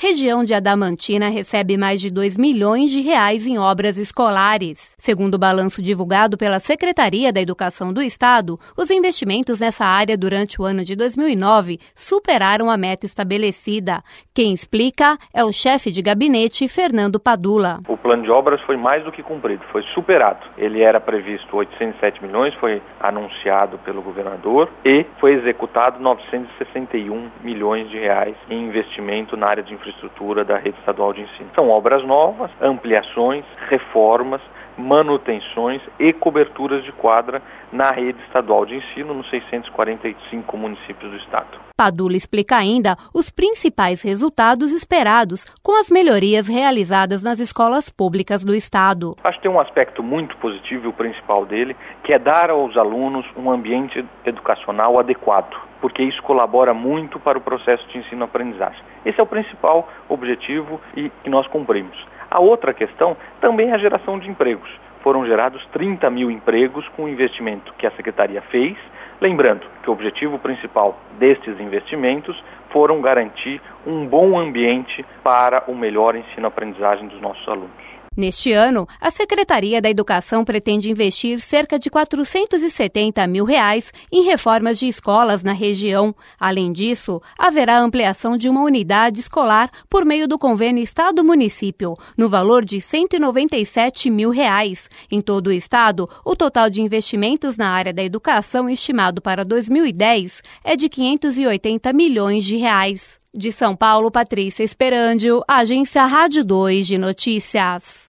região de Adamantina recebe mais de R$ 2 milhões em obras escolares. Segundo o balanço divulgado pela Secretaria da Educação do Estado, os investimentos nessa área durante o ano de 2009 superaram a meta estabelecida. Quem explica é o chefe de gabinete, Fernando Padula. O plano de obras foi mais do que cumprido, foi superado. Ele era previsto 807 milhões, foi anunciado pelo governador e foi executado 961 milhões de reais em investimento na área de infraestrutura da rede estadual de ensino. São obras novas, ampliações, reformas, manutenções e coberturas de quadra na rede estadual de ensino nos 645 municípios do estado. Padula explica ainda os principais resultados esperados com as melhorias realizadas nas escolas públicas do estado. Acho que tem um aspecto muito positivo, o principal dele, que é dar aos alunos um ambiente educacional adequado, porque isso colabora muito para o processo de ensino-aprendizagem. Esse é o principal objetivo e que nós cumprimos. A outra questão também é a geração de empregos. Foram gerados 30 mil empregos com o investimento que a Secretaria fez. Lembrando que o objetivo principal destes investimentos foram garantir um bom ambiente para o melhor ensino-aprendizagem dos nossos alunos. Neste ano, a Secretaria da Educação pretende investir cerca de R$ 470 mil em reformas de escolas na região. Além disso, haverá ampliação de uma unidade escolar por meio do convênio Estado-Município, no valor de R$ 197 mil. Em todo o estado, o total de investimentos na área da educação estimado para 2010 é de R$ 580 milhões. De São Paulo, Patrícia Esperandio, Agência Rádio 2 de Notícias.